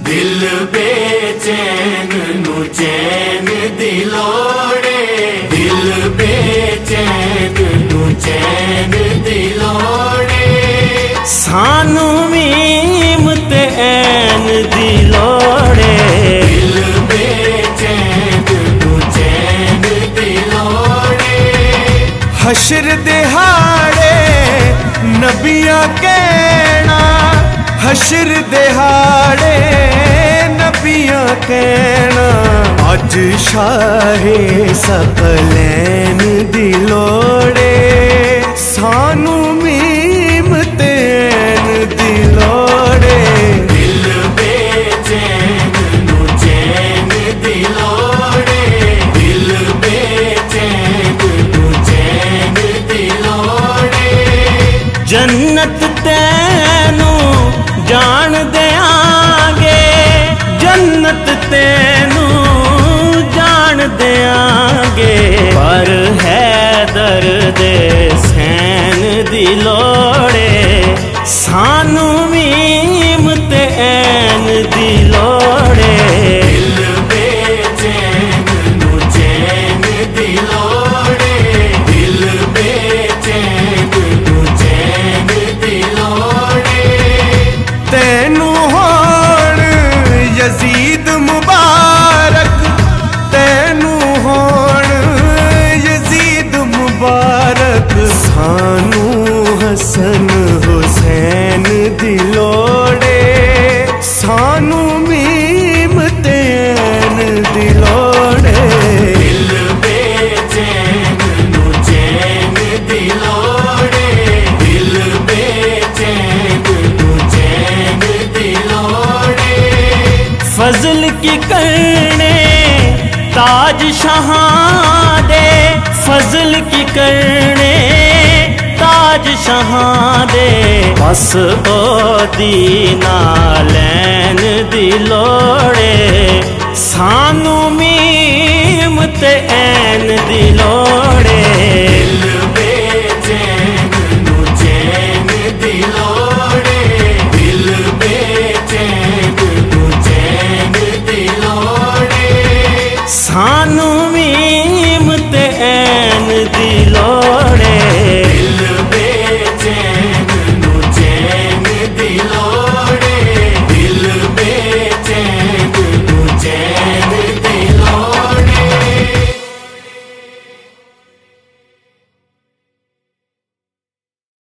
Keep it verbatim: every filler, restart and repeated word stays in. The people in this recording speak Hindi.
दिल बेचैन नू चैन दी लोड़े, दिल बेचैन नू चैन दी लोड़े, सानू मीम ते ऐन दी लोड़े, दिल बेचैन नू चैन दी लोड़े। हशर दिहाड़े नबिया कहना, हशर दिहाड़े नबिया कहना, अज शाहे सकलैन दी लोड़े, सानू मीम ते ऐन दी लोड़े, दिल बेचैन नू चैन दी लोड़े, दिल बेचैन नू चैन दी लोड़े। जन्नत तैनू जान देंगे, जन्नत तैनू जान देंगे, पर हैदर दे सैन दी लोड़े, सानू मीम ते ऐन दी लोड़े, दिल बेचैन नू चैन दी लोड़े, दिल बेचैन नू चैन दी लोड़े। तैनू होण यजीद मुबारक, तैनू होण यजीद मुबारक, सानू हसन हुसैन दी लोड़े, सानू मीम ते ऐन दी लोड़े, दिल बेचैन नू चैन दी लोड़े, दिल बेचैन नू चैन दी लोड़े। फजल की करने ताज शाहां दे, फजल की करने ताज शाहां दे, बस ओ दी नालैन दी लोड़े, सानू